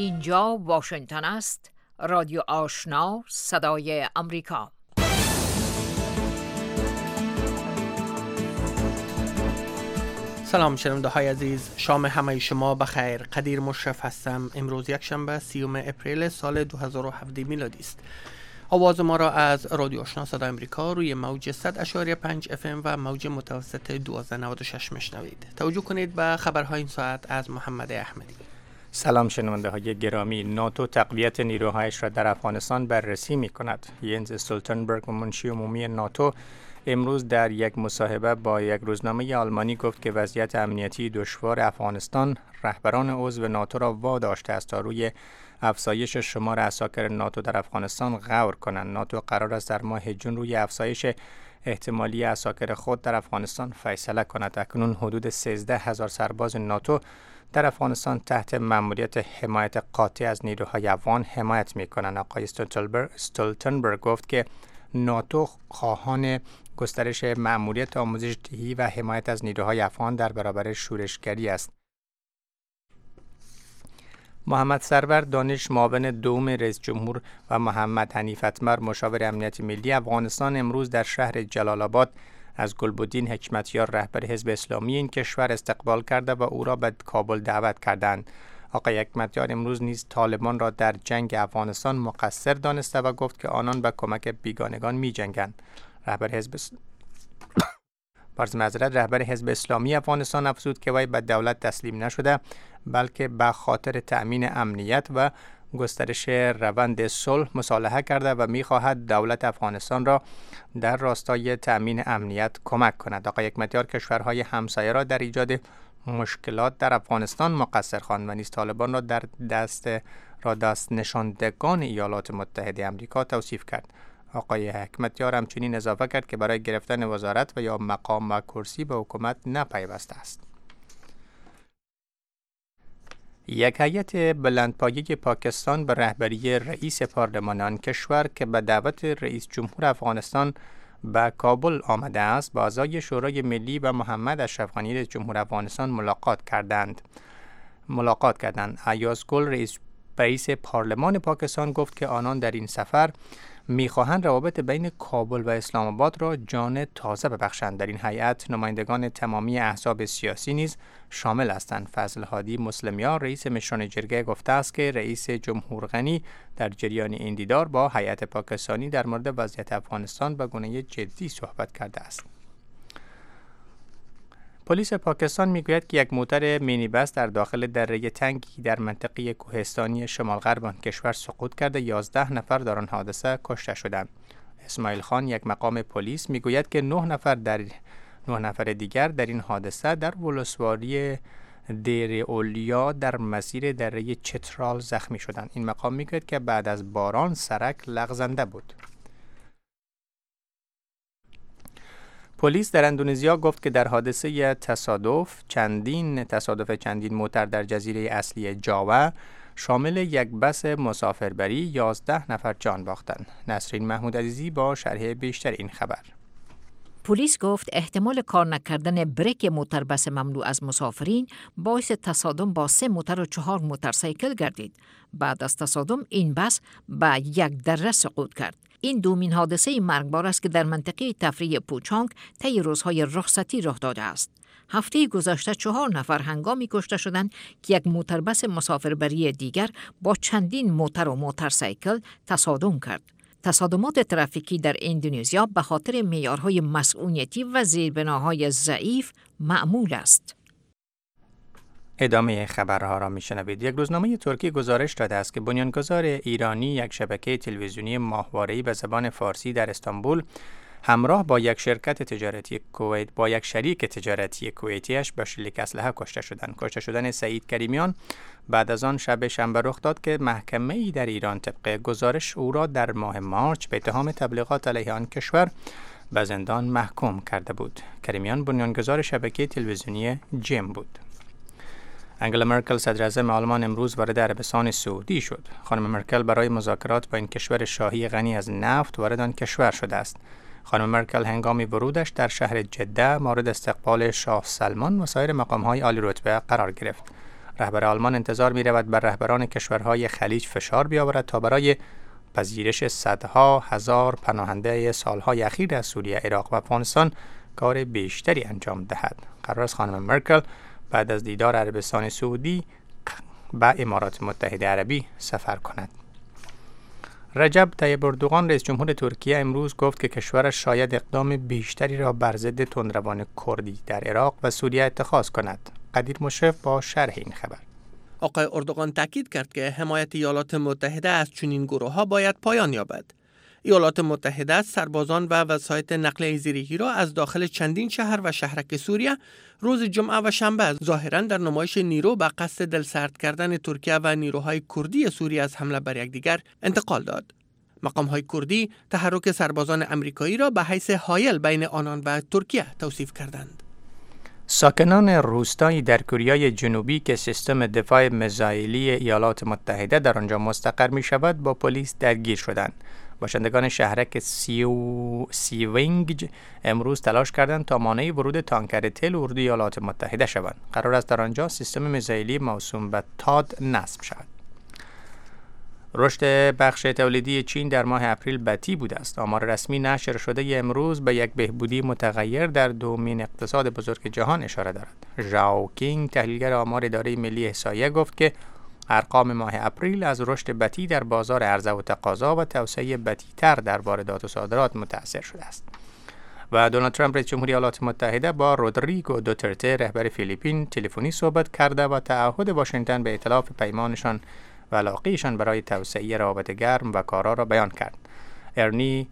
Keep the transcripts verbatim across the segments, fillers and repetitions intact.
اینجا واشنگتن است، رادیو آشنا، صدای امریکا. سلام شنونده های عزیز، شام همه شما بخیر. قدیر مشرف هستم. امروز یک شنبه سیوم اپریل سال دو هزار و هفده میلادی است. آواز ما را از رادیو آشنا صدای امریکا روی موج صد اشاری پنج اف ام و موج متوسط دوازده نود و شش میشنوید. توجه کنید به خبرهای این ساعت از محمد احمدی. سلام شنونده های گرامی. ناتو تقویت نیروهایش را در افغانستان بررسی می کند. ینز استولتنبرگ، منشی عمومی ناتو، امروز در یک مصاحبه با یک روزنامه آلمانی گفت که وضعیت امنیتی دشوار افغانستان رهبران عضو ناتو را واداشته است تا روی افزایش شمار عساکر ناتو در افغانستان غور کنند. ناتو قرار است در ماه جون روی افزایش احتمالی عساکر خود در افغانستان فیصله کند. اکنون حدود سیزده هزار سرباز ناتو در افغانستان تحت مأموریت حمایت قاطع از نیروهای افغان حمایت می‌کنند. آقای استولتنبرگ گفت که ناتو خواهان گسترش مأموریت آموزش دهی و حمایت از نیروهای افغان در برابر شورشگری است. محمد سرور دانش، معاون دوم رئیس جمهور، و محمد حنیف اتمر، مشاور امنیت ملی افغانستان، امروز در شهر جلال آباد از گلبدین حکمتیار، رهبر حزب اسلامی این کشور، استقبال کرده و او را به کابل دعوت کردند. آقای حکمتیار امروز نیز طالبان را در جنگ افغانستان مقصر دانسته و گفت که آنان به کمک بیگانگان می جنگند. رهبر حزب معذرت رهبر حزب اسلامی افغانستان افزود که وی به دولت تسلیم نشده، بلکه به خاطر تأمین امنیت و گسترش روند صلح مصالحه کرده و می‌خواهد دولت افغانستان را در راستای تأمین امنیت کمک کند. آقای حکمتیار کشورهای همسایه را در ایجاد مشکلات در افغانستان مقصر خواند و نیز طالبان را در دست را دست نشاندگان ایالات متحده آمریکا توصیف کرد. آقای حکمتیار همچنین اضافه کرد که برای گرفتن وزارت و یا مقام و کرسی به حکومت نپیوسته است. یک هیئت بلندپایه پاکستان به رهبری رئیس پارلمان آن کشور که به دعوت رئیس جمهور افغانستان به کابل آمده است، با اعضای شورای ملی و محمد اشرف غنی رئیس جمهور افغانستان ملاقات کردند. ملاقات کردند. ایاز گل، رئیس رئیس پارلمان پاکستان، گفت که آنان در این سفر می‌خواهند روابط بین کابل و اسلام آباد را جان تازه ببخشند. در این هیئت نمایندگان تمامی احزاب سیاسی نیز شامل هستند. فضل هادی مسلمیان، رئیس مشران جرگه، گفته است که رئیس جمهور غنی در جریان این دیدار با هیئت پاکستانی در مورد وضعیت افغانستان به گونه جدی صحبت کرده است. پلیس پاکستان میگوید که یک موتر مینی بس در داخل دره تنگی در منطقه کوهستانی شمال غرب آن کشور سقوط کرده یازده نفر در آن حادثه کشته شدند. اسماعیل خان، یک مقام پلیس، میگوید که نه نفر در نه نفر دیگر در این حادثه در ولسوالی دیر اولیا در مسیر دره چترال زخمی شدند. این مقام میگوید که بعد از باران سرک لغزنده بود. پلیس در اندونزیا گفت که در حادثه تصادف چندین تصادف چندین موتر در جزیره اصلی جاوا شامل یک بس مسافربری یازده نفر جان باختند. نسرین محمود عزیزی با شرح بیشتر این خبر. پلیس گفت احتمال کار نکردن بریک موتر بس مملو از مسافرین باعث تصادم با سه موتر و چهار موتورسیکل گردید. بعد از تصادم این بس به یک دره سقوط کرد. این دومین حادثه مرگبار است که در منطقه تفریحی پوچانگ طی روزهای رخصتی رخ داده است. هفته گذشته چهار نفر هنگامی کشته شدند که یک موتوربس مسافربری دیگر با چندین موتر و موتورسیکل تصادم کرد. تصادمات ترافیکی در اندونزیا به خاطر معیارهای مسئولیتی و زیربناهای ضعیف معمول است. ادامه خبرها را میشنوید. یک روزنامه ترکی گزارش داده است که بنیانگذار ایرانی یک شبکه تلویزیونی ماهواره‌ای به زبان فارسی در استانبول همراه با یک شرکت تجارتی کویت با یک شریک تجارتی کویتیش به شلیک اسلحه کشته شدند. کشته شدن سعید کریمیان بعد از آن شب شنبه رخ داد که محکمه‌ای در ایران طبق گزارش او را در ماه مارچ به اتهام تبلیغات علیه آن کشور به زندان محکوم کرده بود. کریمیان بنیانگذار شبکه تلویزیونی جیم بود. انگلا مرکل، صدر اعظم آلمان، امروز وارد عربستان سعودی شد. خانم مرکل برای مذاکرات با این کشور شاهی غنی از نفت وارد آن کشور شده است. خانم مرکل هنگام ورودش در شهر جده مورد استقبال شاه سلمان و سایر مقام‌های عالی رتبه قرار گرفت. رهبر آلمان انتظار می رود بر رهبران کشورهای خلیج فشار بیاورد تا برای پذیرش صدها هزار پناهنده سالهای اخیر از سوریه، عراق و افغانستان کار بیشتری انجام دهد. قرار است خانم مرکل بعد از دیدار عربستان سعودی به امارات متحده عربی سفر کند. رجب طیب اردوغان رئیس جمهور ترکیه امروز گفت که کشورش شاید اقدام بیشتری را بر ضد تندروان کردی در عراق و سوریه اتخاذ کند. قدیر مشرف با شرح این خبر. آقای اردوغان تاکید کرد که حمایت ایالات متحده از چنین گروه‌ها باید پایان یابد. ایالات متحده سربازان و وسایط نقلیه زیرهی را از داخل چندین شهر و شهرک سوریه روز جمعه و شنبه ظاهراً در نمایش نیرو به قصد دلسرد کردن ترکیه و نیروهای کردی سوریه از حمله بر یکدیگر انتقال داد. مقام‌های کردی تحرک سربازان آمریکایی را به حیث حایل بین آنان و ترکیه توصیف کردند. ساکنان روستایی در کره جنوبی که سیستم دفاع میزایلی ایالات متحده در آنجا مستقر می شود با پلیس درگیر شدند. باشندگان شهرک سیو... سیوینگ امروز تلاش کردند تا مانع ورود تانکر تل اردوی ایالات متحده شوند. قرار است در آنجا سیستم میزایلی موسوم به تاد نصب شود. رشد بخش تولیدی چین در ماه اپریل بطیء بوده است. آمار رسمی نشر شده امروز به یک بهبودی متغیر در دومین اقتصاد بزرگ جهان اشاره دارد. ژائو کینگ تحلیلگر آمار اداره ملی احصایه گفت که ارقام ماه اپریل از رشد بطیء در بازار عرضه و تقاضا و توسعه بطی‌تر در واردات و صادرات متأثر شده است. و دونالد ترامپ رئیس جمهوری ایالات متحده با رودریگو دوترته رهبر فیلیپین تلفنی صحبت کرده و تعهد واشنگتن به ائتلاف پیمانشان و علاقه‌شان برای توسعه روابط گرم و کارا را بیان کرد. ارنی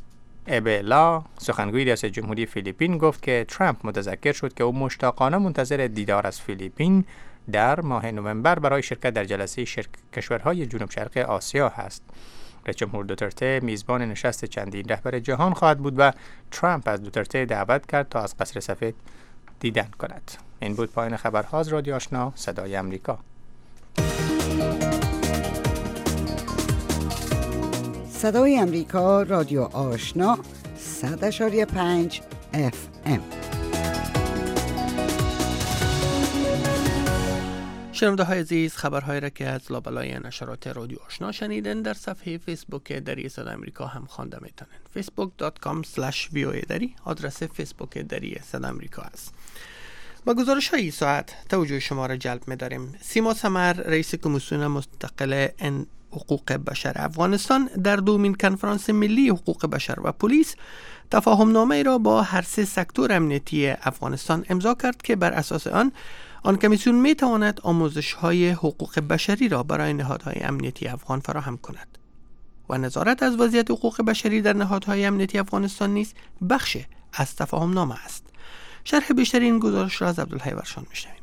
ابلا سخنگوی ریاست جمهوری فیلیپین گفت که ترامپ متذکر شد که او مشتاقانه منتظر دیدار از فیلیپین در ماه نوامبر برای شرکت در جلسه شرک کشورهای جنوب شرق آسیا هست. رئیس جمهور دوترته میزبان نشست چندین رهبر جهان خواهد بود و ترامپ از دوترته دعوت کرد تا از قصر سفید دیدن کند. این بود پایان خبرها از رادیو آشنا صدای امریکا. صدای امریکا رادیو آشنا صد اشاری پنج اف ام. شنونده های عزیز، خبرهایی را که از لابلای نشرات رادیو آشنا شنیدن در صفحه فیسبوک دری صدای امریکا هم خوانده میتونن. فیسبوک دات کام اسلش وی او ای دری آدرس فیسبوک دری صدای امریکا است. با گزارش های ساعت توجه شما را جلب می‌داریم. سیما سمر رئیس کمیسیون مستقل ان حقوق بشر افغانستان در دومین کنفرانس ملی حقوق بشر و پلیس تفاهم نامه را با هر سه سکتور امنیتی افغانستان امضا کرد که بر اساس آن آن کمیسیون می تواند آموزش های حقوق بشری را برای نهادهای امنیتی افغان فراهم کند و نظارت از وضعیت حقوق بشری در نهادهای امنیتی افغانستان نیز بخش از تفاهم نامه است. شرح بیشتر این گزارش را از عبدالحی ورشان میشنویم.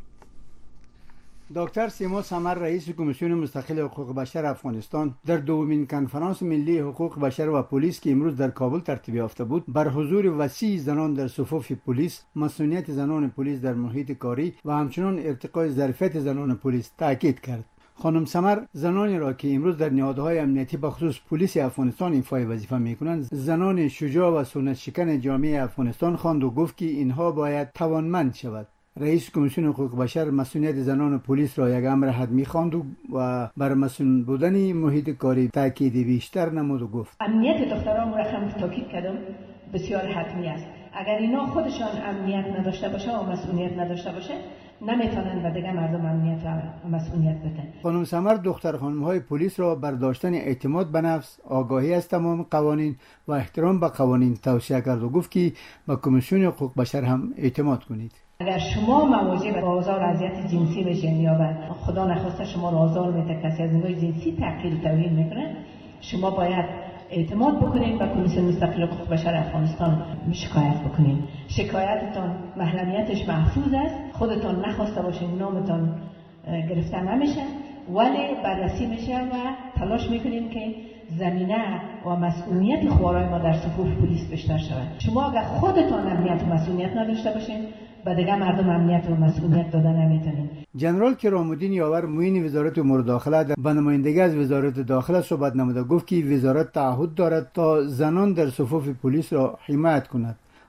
دکتر سیما سمر رئیس کمیسیون مستقل حقوق بشر افغانستان در دومین کنفرانس ملی حقوق بشر و پلیس که امروز در کابل ترتیب یافته بود بر حضور وسیع زنان در صفوف پلیس، مسئولیت زنان پلیس در محیط کاری و همچنین ارتقای ظرفیت زنان پلیس تاکید کرد. خانم سمر زنانی را که امروز در نهادهای امنیتی بخصوص پلیس افغانستان ایفای وظیفه میکنند زنان شجاع و سنت شکن جامعه افغانستان خواند و گفت که اینها باید توانمند شود. رئیس کمیسیون حقوق بشر مسئولیت زنان پلیس را یک امر حتمی خواند و بر مسئول بودن محیط کاری تاکید بیشتر نمود و گفت امنیت دختران را هم تاکید کردم بسیار حتمی است. اگر اینا خودشان امنیت نداشته باشه و مسئولیت نداشته باشه نمیتونن و دیگه مردم امنیت و مسئولیت بدن. خانم سمر دختر خانم‌های پلیس را بر داشتن اعتماد به نفس، آگاهی از تمام قوانین و احترام به قوانین توصیه کرد و گفت که به کمیسیون حقوق بشر هم اعتماد کنید. اگر شما مواجه به آزار اذیت جنسی بشین یا به خدا نخواسته شما را آزار میده کسی از نگاه جنسی تحقیر توهین میکنه، شما باید اعتماد بکنید و کمیسیون مستقل حقوق بشر افغانستان شکایت بکنید. شکایتتان محرمیتش محفوظ است، خودتان نخواسته باشین نامتان گرفته نمیشه ولی بررسی میشه و تلاش میکنیم که زمینه و مسئولیت خوارای ما در صفوف پلیس بیشتر شود. شما اگر خودتان امنیت و مسئولیت نداشته باشین و دیگه مردم امنیت و مسئولیت دادن نمیتونین. جنرال کرام‌الدین یاور معین وزارت امور داخله به نمایندگی از وزارت داخله صحبت نموده گفت که وزارت تعهد دارد تا زنان در صفوف پلیس را حمایت کند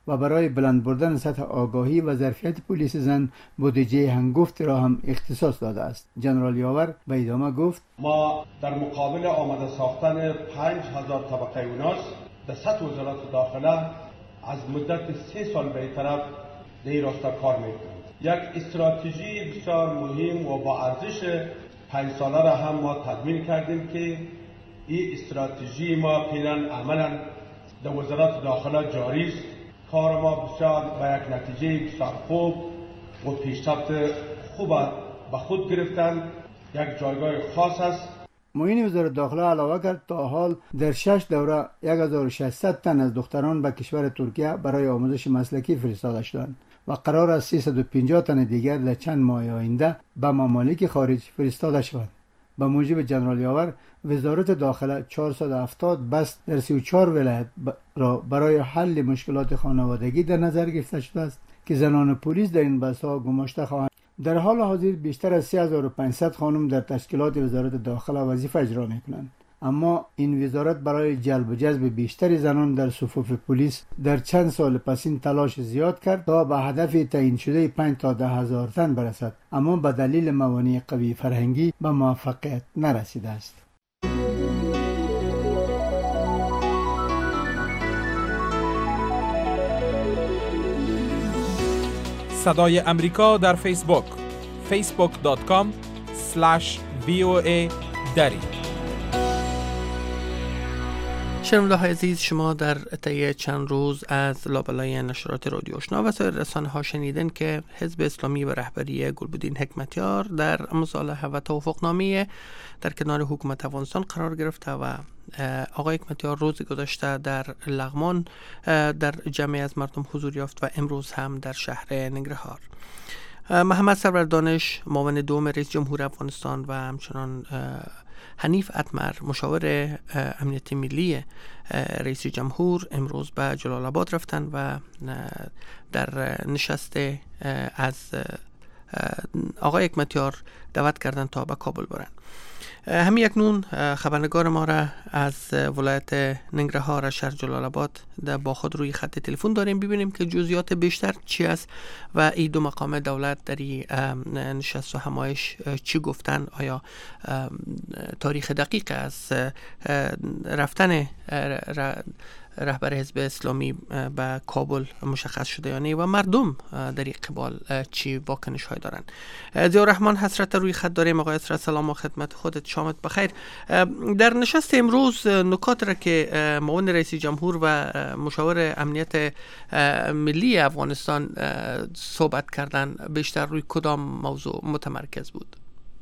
و برای بلند بردن سطح آگاهی و ظرفیت پلیس زن بودجه هنگفت را هم اختصاص داده است. جنرال یاور به ادامه گفت ما در مقابل آماده ساختن پنج هزار طبقه اوناس در سطح وزارت داخله از مدت سه سال به طرف در راستا کار میکنیم. یک استراتژی بسیار مهم و با ارزش پنج ساله را هم ما تدوین کردیم که این استراتژی ما پیرن عملا در وزارت داخله جاری است. کار ما بسیار با یک نتیجه بسیار خوب و پیشرفت خوب به خود گرفتن یک جایگاه خاص است. معین وزارت داخله علاوه کرد تا حال در شش دوره یک هزار و ششصد تن از دختران به کشور ترکیه برای آموزش مسلکی فرستاده شدند و قرار است سیصد و پنجاه تن دیگر در چند ماه آینده به ممالک خارج فرستاده شوند. به موجب جنرال یاور وزارت داخله چهارصد و هفتاد بست در سی و چهار ولایت را برای حل مشکلات خانوادگی در نظر گرفته شده است که زنان پلیس در این بست‌ها گماشته خواهند. در حال حاضر بیشتر از سه هزار و پانصد خانم در تشکیلات وزارت داخله وظیفه اجرا می‌کنند، اما این وزارت برای جلب و جذب بیشتر زنان در صفوف پلیس در چند سال پس این تلاش زیاد کرد تا به هدف تعیین شده پنج تا ده هزار تن برسد، اما به دلیل موانع قوی فرهنگی به موفقیت نرسیده است. صدای امریکا در فیسبوک فیسبوک دات کام اسلش وی او ای دری. شنونده های عزیز، شما در طی چند روز از لابلای نشرات رادیو آشنا و سایر رسانه ها شنیدن که حزب اسلامی و رهبری گلبدین حکمتیار در مصالحه و توافقنامه در کنار حکومت افغانستان قرار گرفته و آقای حکمتیار روز گذشته در لغمان در جمعی از مردم حضور یافت و امروز هم در شهر ننگرهار. محمد سرور دانش معاون دوم رئیس جمهور افغانستان و همچنان حنیف اتمر مشاور امنیت ملی رئیس جمهور امروز به جلال آباد رفتن و در نشست از آقای حکمتیار دعوت کردن تا به کابل برن. همین اکنون خبرنگار ما را از ولایت ننگرهار شهر جلال آباد با خود روی خط تلفن داریم، ببینیم که جزئیات بیشتر چی است و این دو مقام دولت در این نشست و همایش چی گفتن. آیا تاریخ دقیق از رفتن رهبر حزب اسلامی به کابل مشخص شده یا نه و مردم در این قبال چی واکنش های دارن؟ ضیاءالرحمن حسرت روی خط داریم. آقای حسرت سلام و خدمت خودت، شامت بخیر. در نشست امروز نکات را که معاون رئیس جمهور و مشاور امنیت ملی افغانستان صحبت کردن بیشتر روی کدام موضوع متمرکز بود؟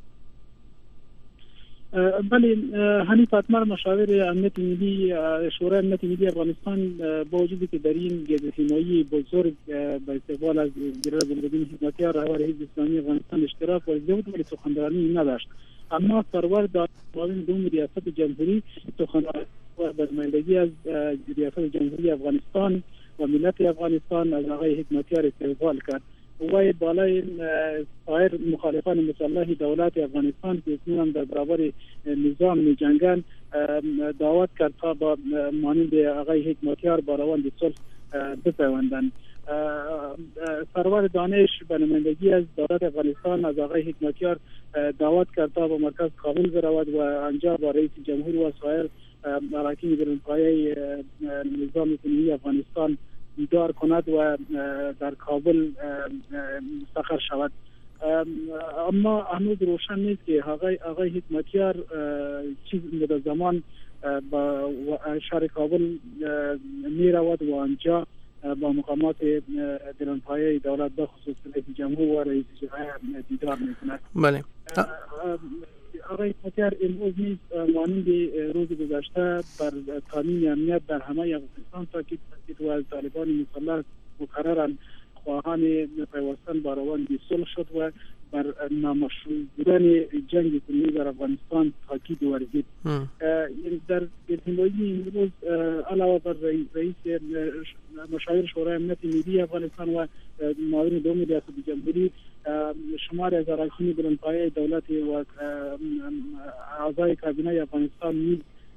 بله، حنیف اتمر مشاور امنیت ملی شورای امنیت ملی افغانستان با وجودی که در این گردهمایی بزرگ به استقبال از جنرال گلبدین حکمتیار رهبر حزب اسلامی افغانستان اشتراک ورزیده بود ولی سخنرانی نداشت. اما سرور دانش معاون دوم ریاست جمهوری سخنرانی و نمایندگی از ریاست جمهوری افغانستان و ملت افغانستان از آقای حکمتیار استقبال کرد. وای بالای سایر مخالفان مسلح دولت افغانستان که اکنون در برابر نظام می جنگند دعوت کرد تا با مانند آقای حکمتیار با روند صلح بپیوندند. سرور دانش به نمایندگی از دولت افغانستان از آقای حکمتیار دعوت کرد تا به مرکز کابل برود و آنجا با رئیس جمهور و سایر اراکین بلندپایه نظام کنونی افغانستان دیدار کند و در کابل مستقر شود. اما هنوز روشن نیست که آقای آقای حکمتیار چیز مدت زمان با شهر کابل می رود و آنجا با مقامات بلندپایه دولت به خصوص رئیس جمهور و رئیس جمهور دیدار می کند. بله. آقای حکمتیار امروز نیز مانند روز گذشته بر تامین امنیت در همه افغانستان تاکید کرد و از طالبان مسلح مقررن خواهان پیوستن با روند صلح شد و بر نامشروع بودن جنگ کنونی در افغانستان تاکید ورزید. در گفتگوی امروز علاوه بر رئیس مشاور شورای امنیت ملی افغانستان و معاون دوم ریاست جمهوری شمار از اراکین بلندپایه دولت و اعضای کابینه افغانستان نیز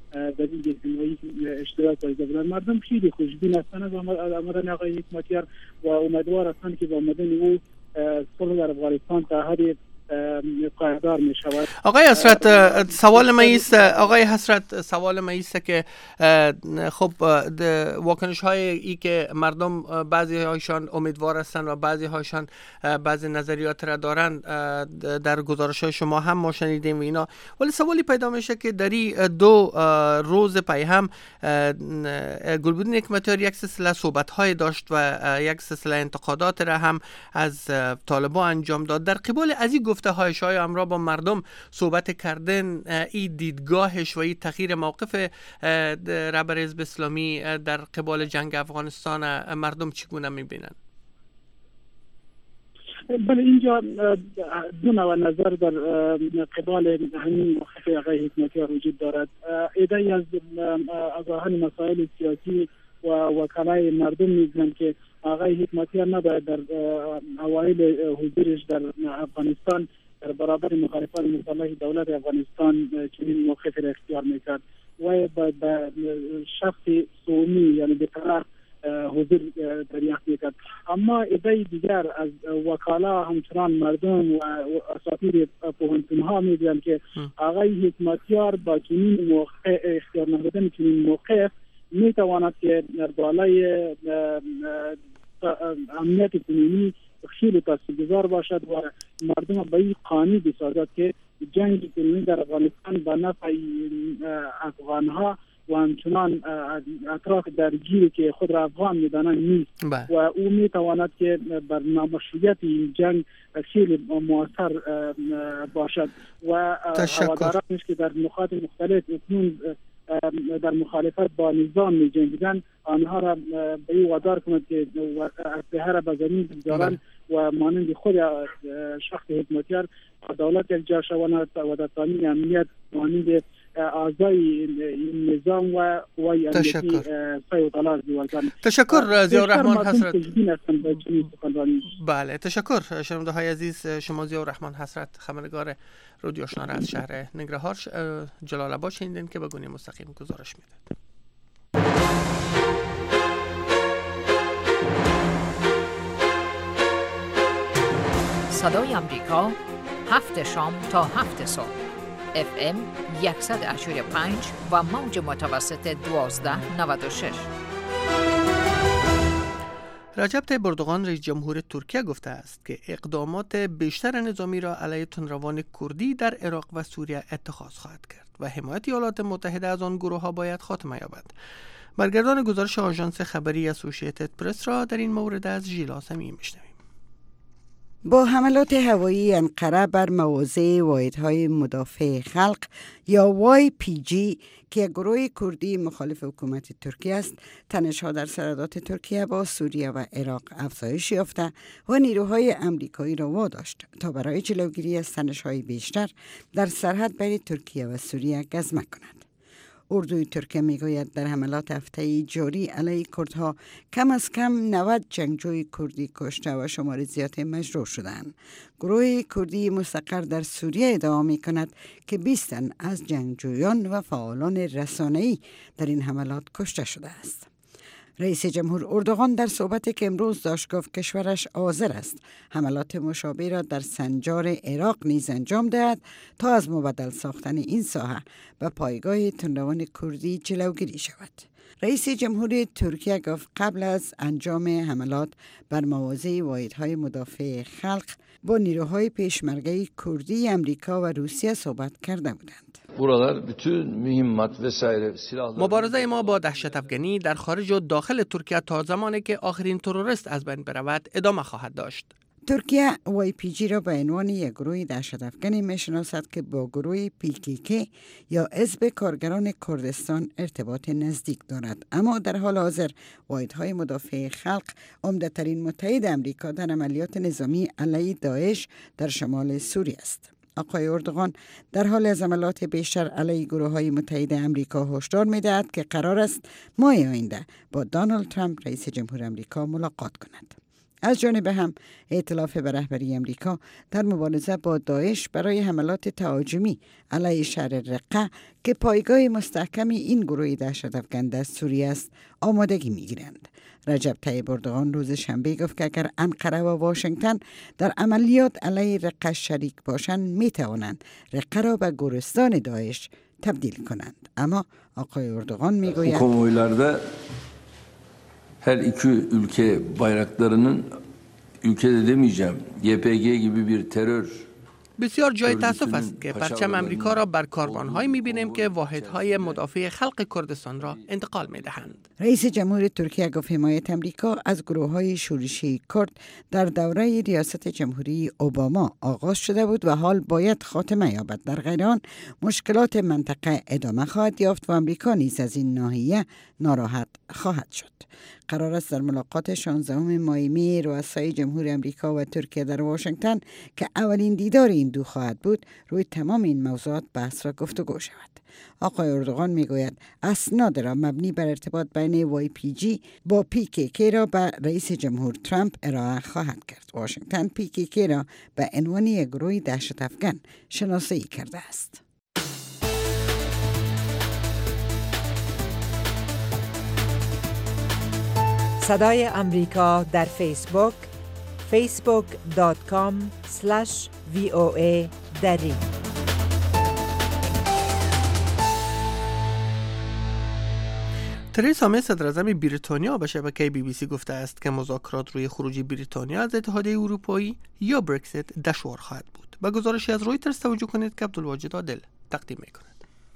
در این گزینه‌ای اشتراک داشته بودند. مردم خیلی خوشبین هستند از آمدن آقای حکمتیار و امیدوار هستند که با آمدن او صلح در افغانستان تا حدی پایدار می شود. آقای حسرت سوال ما است آقای حسرت سوال ما است که خب واکنش های ای که مردم بعضی هایشان امیدوار هستند و بعضی هایشان بعضی نظریات را دارند در گزارش های شما هم ما شنیدیم و اینا، ولی سوالی پیدا میشه که در دو روز پی هم گلبدین حکمتیار یک سلسله صحبت های داشت و یک سلسله انتقادات را هم از طالبان انجام داد. در قبال از این گفته هایش های همراه با مردم صحبت کردن، این دیدگاهش و این تغییر موقف رهبر حزب اسلامی در قبال جنگ افغانستان مردم چگونه میبینن؟ بله، اینجا دو نوع نظر در قبال همین موقف آقای حکمتیار وجود دارد. ایده از آگاهان مسائل سیاسی و وکلای مردم میگن که آقای حکمتیار نباید در اوایل حضورش در افغانستان در برابر مخالفان مسلح دولت افغانستان چنین موقف را اختیار میکرد و به شخص سومی یعنی به طرف حضور دریافت میکرد. اما ایده دیگر از وکالا همچنان مردم و اساطیر پوهنتون ها میگن که آقای حکمتیار با چنین موقف اختیار نهادن چنین موقف میتواند که در بالای امنیت کنونی خیلی تاثیرگذار باشد و مردم به این قانع بسازد که جنگ کنونی در افغانستان به نفع افغانها و همچنان اطراف درگیری که خود را افغان میدانند نیست و او میتواند که بر نامشروعیت این جنگ خیلی مؤثر باشد و هوادارانش که در نقاط مختلف اکنون در مخالفت با نظام می جنگیدن آنها را به این وادار کنند که اسلحه را به زمین بگذارند و مانند خود شخص حکمتیار دولت الجا شوند و در تامین امنیت مانند اعضای این نظام و قوای امنیتی سعی و تلاش بورزند. تشکر ضیاءالرحمن حسرت. بله تشکر شنونده های عزیز. شما ضیاءالرحمن حسرت خبرنگار رادیو آشنا را از شهر ننگرهار جلال آباد شنیدین که به گونه مستقیم گزارش میداد. صدای امریکا هفت شام تا هفت صبح اف ام صد و هشتاد و پنج و موج متوسط دوازده نود و شش. رجب طیب اردوغان رئیس جمهور ترکیه گفته است که اقدامات بیشتر نظامی را علیه تندروان کردی در عراق و سوریه اتخاذ خواهد کرد و حمایت ایالات متحده از آن گروه ها باید خاتمه یابد. برگردان گزارش آژانس خبری اسوسییتد پرس را در این مورد از ژیلا سمیع میشنویم. با حملات هوایی انقره بر مواضع واحدهای مدافع خلق یا وای پی جی که گروه کردی مخالف حکومت ترکیه است، تنش‌ها در سرحدات ترکیه با سوریه و عراق افزایش یافته و نیروهای امریکایی را واداشت تا برای جلوگیری از تنش‌های بیشتر در سرحد بین ترکیه و سوریه گزمه کند. اردوی ترکیه میگوید در حملات هفته جاری علیه کردها کم از کم نود جنگجوی کردی کشته و شمار زیادی مجروح شدند. گروه کردی مستقر در سوریه ادعا می کند که بیست تن از جنگجویان و فعالان رسانه‌ای در این حملات کشته شده است. رئیس جمهور اردوغان در صحبتی که امروز داشت گفت کشورش حاضر است حملات مشابه را در سنجار عراق نیز انجام دهد تا از مبدل ساختن این ساحه و پایگاه تندروان کردی جلوگیری شود. رئیس جمهور ترکیه گفت قبل از انجام حملات بر مواضع واحدهای مدافع خلق با نیروهای پیشمرگه کردی امریکا و روسیه صحبت کرده بودند. مبارزه ما با دهشت افغانی در خارج و داخل ترکیه تا زمانی که آخرین تروریست از بین برود ادامه خواهد داشت. ترکیه وای پی جی را به عنوان یک گروه دهشت افغانی میشناسد که با گروه پی کی کی یا حزب کارگران کردستان ارتباط نزدیک دارد، اما در حال حاضر واحدهای مدافع خلق عمده‌ترین متحد امریکا در عملیات نظامی علیه داعش در شمال سوریه است. آقای اردوغان در حال از عملیات بیشتر علیه گروه‌های متحد امریکا هشدار می‌دهد که قرار است ماه آینده با دونالد ترامپ رئیس جمهور امریکا ملاقات کند. از جانب هم ائتلاف به رهبری امریکا در مبارزه با داعش برای حملات تهاجمی علیه شهر رقه که پایگاه مستحکمی این گروه دهشت‌افکن در سوریه است آمادگی می‌گیرند. رجب طیب اردوغان روز شنبه گفت که اگر انقره و واشنگتن در عملیات علیه رقه شریک باشند می‌توانند رقه را به گورستان داعش تبدیل کنند. Ama آقای اردوغان میگوید konvoylarda her iki ülke bayraklarının ülkede demeyeceğim Y P G gibi bir terör بسیار جای تأسف است که پرچم امریکا را بر کاروان‌هایی می‌بینیم که واحدهای مدافع خلق کردستان را انتقال می‌دهند. رئیس جمهور ترکیه گفت حمایت امریکا از گروه‌های شورشی کرد در دوره ریاست جمهوری اوباما آغاز شده بود و حال باید خاتمه یابد. در غیر آن مشکلات منطقه ادامه خواهد یافت و امریکا نیز از این ناحیه ناراحت خواهد شد. قرار است در ملاقات شانزدهم مای می رؤسای جمهور امریکا و ترکیه در واشنگتن که اولین دیدار این دو خواهد بود روی تمام این موضوعات بحث و گفتگو شود. آقای اردوغان میگوید اسناد را مبنی بر ارتباط بین وای پی جی با پی کی کی را به رئیس جمهور ترامپ ارائه خواهد کرد. واشنگتن پی کی کی را به عنوان یک گروه دهشت افکن شناسایی کرده است. صدای امریکا در فیسبوک فیسبوک دات کام اسلش وی او ای دری. تریسا می صدراعظم بریتانیا به شبکه بی بی سی گفته است که مذاکرات روی خروج بریتانیا از اتحادیه اروپایی یا برکزیت دشوار خواهد بود. به گزارشی از رویترز توجه کنید که عبدالواجد عادل تقدیم می‌کند.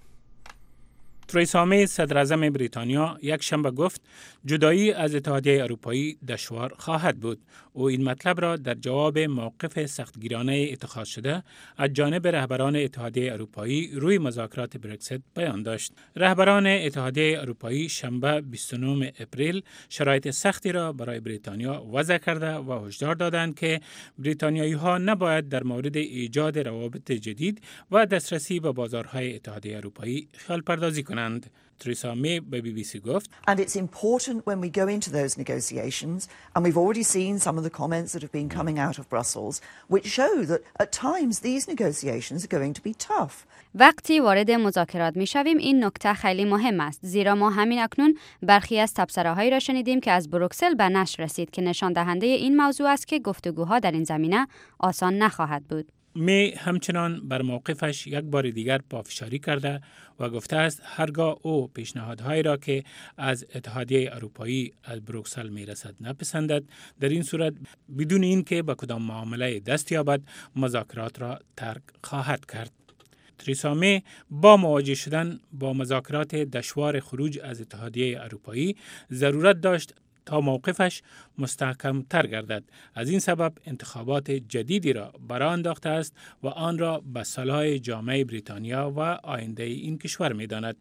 تریسا می صدراعظم بریتانیا یک شنبه گفت جدایی از اتحادیه اروپایی دشوار خواهد بود. او این مطلب را در جواب موقف سختگیرانه اتخاذ شده از جانب رهبران اتحادیه اروپایی روی مذاکرات برکزیت بیان داشت. رهبران اتحادیه اروپایی شنبه بیست و نهم اپریل شرایط سختی را برای بریتانیا وضع کرده و هشدار دادند که بریتانیایی‌ها نباید در مورد ایجاد روابط جدید و دسترسی به بازارهای اتحادیه اروپایی خیال‌پردازی کنند. تریسا می به بی بی سی گفت And it's important when we go into those negotiations, and we've already seen some of the comments that have been coming out of Brussels, which show that at times these negotiations are going to be tough. وقتی وارد مذاکرات می شویم این نکته خیلی مهم است، زیرا ما همین اکنون برخی از تبصره‌هایی را شنیدیم که از بروکسل به نشر رسید که نشان دهنده این موضوع است که گفتگوها در این زمینه آسان نخواهد بود. می همچنان بر موقفش یک بار دیگر پافشاری کرده و گفته است هرگاه او پیشنهادهایی را که از اتحادیه اروپایی از بروکسل می رسد نپسندد، در این صورت بدون اینکه به کدام معامله دست یابد مذاکرات را ترک خواهد کرد. تریسا می با مواجه شدن با مذاکرات دشوار خروج از اتحادیه اروپایی ضرورت داشت تا موقفش مستحکم تر گردد. از این سبب انتخابات جدیدی را برای انداخته است و آن را به صلاح جامعه بریتانیا و آینده این کشور می داند.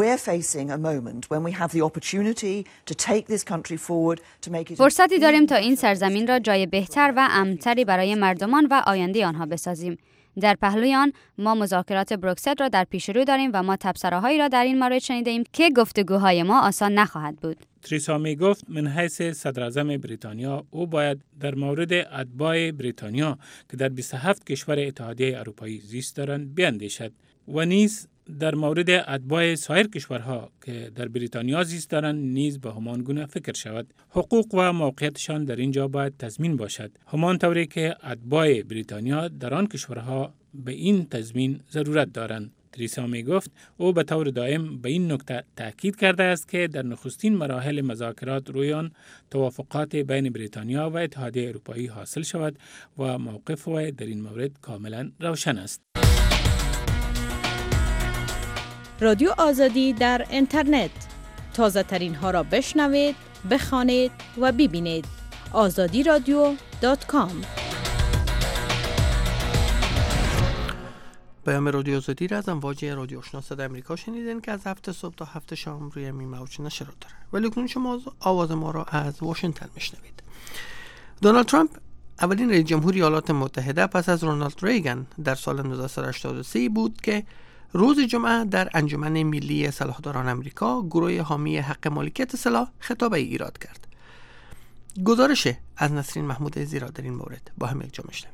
فرصتی داریم تا این سرزمین را جای بهتر و امن‌تری برای مردمان و آینده آنها بسازیم. در پهلوی آن ما مذاکرات بروکسل را در پیش رو داریم و ما تبصره‌هایی را در این مورد شنیده ایم که گفتگوهای ما آسان نخواهد بود. تریسا می گفت من حیث صدراعظم بریتانیا او باید در مورد اتباع بریتانیا که در بیست و هفت کشور اتحادیه اروپایی زیست دارند بیاندیشد و نیز در مورد اتباع سایر کشورها که در بریتانیا زیست دارند نیز به همان گونه فکر شود. حقوق و موقعیتشان در اینجا باید تضمین باشد، همان طوری که اتباع بریتانیا در آن کشورها به این تضمین ضرورت دارند. تریسا می گفت او به طور دائم به این نکته تاکید کرده است که در نخستین مراحل مذاکرات روی آن توافقات بین بریتانیا و اتحادیه اروپایی حاصل شود و موقف او در این مورد کاملا روشن است. رادیو آزادی در اینترنت، تازه ترین ها را بشنوید، بخوانید و ببینید. آزادی رادیو دات کام. پیام رادیو آزادی را از امواج رادیو آشنا صدای امریکا شنیدین که از هفت صبح تا هفت شام روی می موج نشرات داره. ولی اکنون شما آواز ما را از واشنگتن میشنوید. دونالد ترامپ اولین رئیس جمهور ایالات متحده پس از رونالد ریگان در سال نوزده صد و هشتاد و سه بود که روز جمعه در انجمن ملی سلاحداران امریکا گروه حامی حق مالکیت سلاح خطابه ایراد کرد. گزارش از نسرین محمود عزیزی را در این مورد با هم یک جا میشنویم.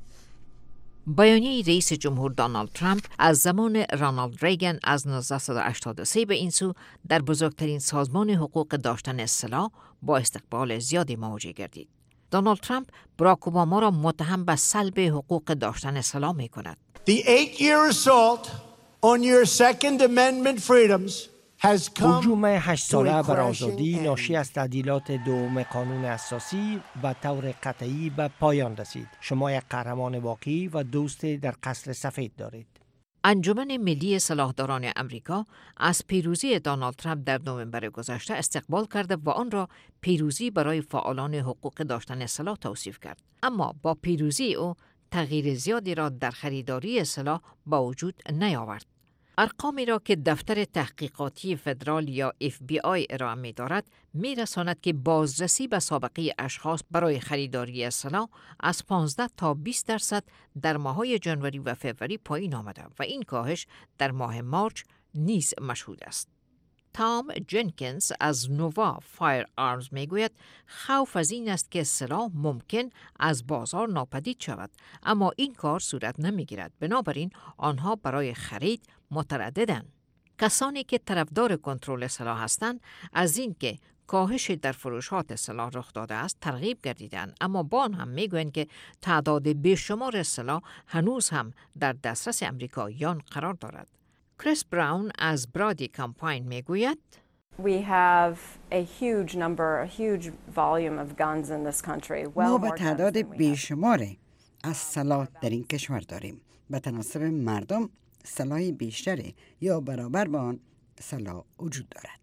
بیانیه رئیس جمهور دونالد ترامپ از زمان رونالد ریگن از نوزده هشتاد و سه به این سو در بزرگترین سازمان حقوق داشتن سلاح با استقبال زیادی مواجه گردید. دونالد ترامپ براک اوباما را متهم به سلب حقوق داشتن سلاح می کند. The eight-year assault on your Second Amendment freedoms هجوم هشت ساله بر آزادی ناشی از تعدیلات دوم قانون اساسی و طور قطعی به پایان رسید. شما یک قهرمان واقعی و دوست در قصر سفید دارید. انجمن ملی سلاحداران امریکا از پیروزی دونالد ترامپ در نوامبر گذشته استقبال کرده و آن را پیروزی برای فعالان حقوق داشتن سلاح توصیف کرد. اما با پیروزی او تغییر زیادی را در خریداری سلاح با وجود نیاورد. ارقامی را که دفتر تحقیقاتی فدرال یا اف بی آی ارائه می دارد می رساند که بازرسی به سابقه اشخاص برای خریداری سلاح از پانزده تا بیست درصد در ماه‌های ژانویه و فوریه پایین آمده و این کاهش در ماه مارچ نیز مشهود است. تام جنکینز از نووا فایر آرمز می گوید خوف از این است که سلاح ممکن از بازار ناپدید شود، اما این کار صورت نمی گیرد. بنابراین آنها برای خرید مترددند. کسانی که طرفدار کنترل سلاح هستند از این که کاهش در فروشات سلاح رخ داده است ترغیب گردیدند، اما با آن هم میگویند که تعداد بیشمار سلاح هنوز هم در دسترس امریکاییان قرار دارد. کریس براون از برادی کامپاین میگوید We have a huge number, a huge volume of guns in this country. ما به تعداد بیشماری از سلاح در این کشور داریم. به تناسب مردم سلاح بیشتری یا برابر با آن سلاح وجود دارد.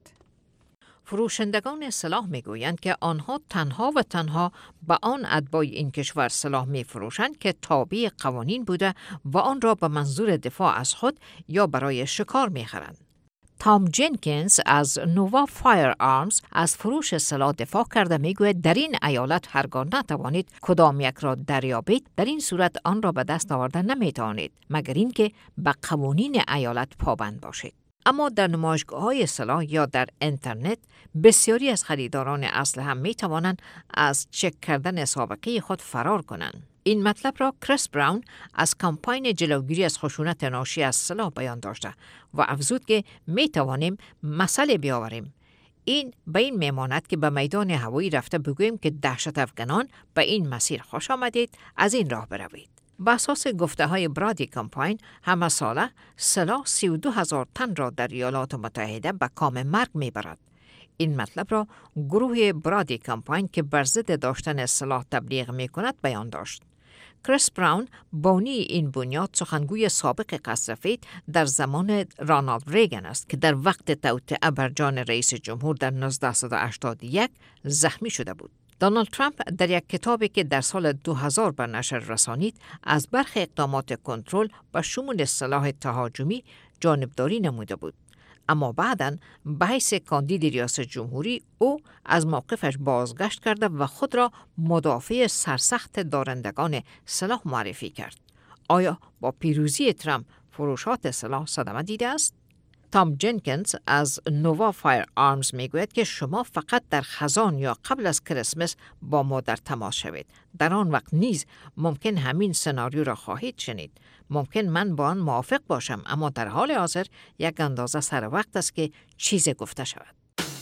فروشندگان سلاح میگویند که آنها تنها و تنها به آن اتباع این کشور سلاح میفروشند که تابع قوانین بوده و آن را به منظور دفاع از خود یا برای شکار میخرند. تام جنکینز از نووا فایر آرمز از فروش سلاح دفاع کرده میگوید در این ایالت هرگاه نتوانید کدام یک را دریابید، در این صورت آن را به دست آورده نمیتوانید مگر اینکه به قوانین ایالت پابند باشید. اما در نمایشگاه‌های سلاح یا در اینترنت بسیاری از خریداران اسلحه می توانند از چک کردن سابقه خود فرار کنند. این مطلب را کریس براون از کمپاین جلوگیری از خشونت ناشی از سلاح بیان داشته و افزود که می توانیم مسئله بیاوریم. این به این میماند که به میدان هوایی رفته بگوییم که دهشت افغانان به این مسیر خوش آمدید، از این راه بروید. به اساس گفته های برادی کامپاین همه ساله سلاح سی و دو هزار تن را در ایالات متحده به کام مرگ میبرد. این مطلب را گروه برادی کامپاین که بر ضد داشتن سلاح تبلیغ می کند بیان داشت. کریس براون بانی این بنیاد سخنگوی سابق قصر سفید در زمان رونالد ریگن است که در وقت توطئه بر جان رئیس جمهور در نوزده هشتاد و یک زخمی شده بود. دونالد ترامپ در یک کتابی که در سال دو هزار به نشر رسانید از برخی اقدامات کنترل به شمول سلاح تهاجمی جانبداری نموده بود. اما بعداً به حیث کاندید ریاست جمهوری او از موقفش بازگشت کرده و خود را مدافع سرسخت دارندگان سلاح معرفی کرد. آیا با پیروزی ترامپ فروشات سلاح صدمه دیده است؟ تام جنکینز از نووا فایر آرمز میگوید که شما فقط در خزان یا قبل از کریسمس با ما در تماس شوید. در آن وقت نیز ممکن همین سناریو را خواهید شنید. ممکن من با آن موافق باشم، اما در حال حاضر یک اندازه سر وقت است که چیز گفته شود.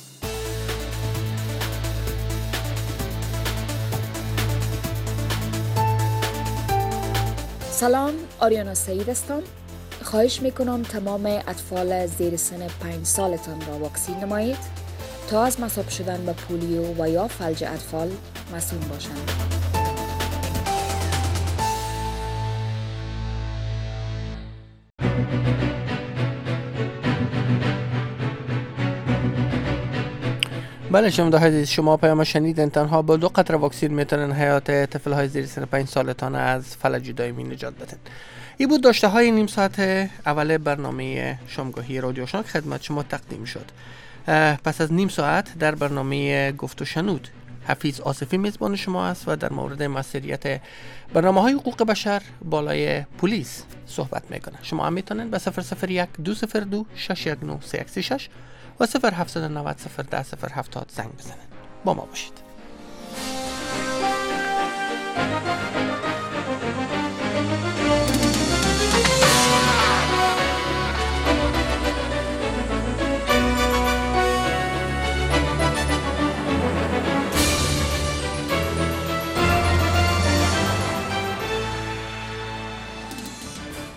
سلام، آریانا سعید هستم. خواهش میکنم تمام اطفال زیر سن پنج سالتان را واکسین نمایید تا از مصاب شدن به پولیو و یا فلج اطفال مسئول باشند. بله شما شما پیام شنیدین. تنها با دو قطره واکسین میتونن حیات طفل های زیر سن پنج سالتان از فلج دائمی نجات بدن. این بود داشته های نیم ساعت اول برنامه شامگاهی رادیو آشنا که خدمت شما تقدیم شد. پس از نیم ساعت در برنامه گفت و شنود حفیظ آصفی میزبان شما است و در مورد مسئولیت برنامه های حقوق بشر بالای پلیس صحبت میکنه. شما هم میتونن به صفر صفر یک دو صفر دو شش یک نه سه یک سه شش و صفر هفت نه صفر صفر ده صفر هفتاد زنگ بزنن. با ما باشید. باشید.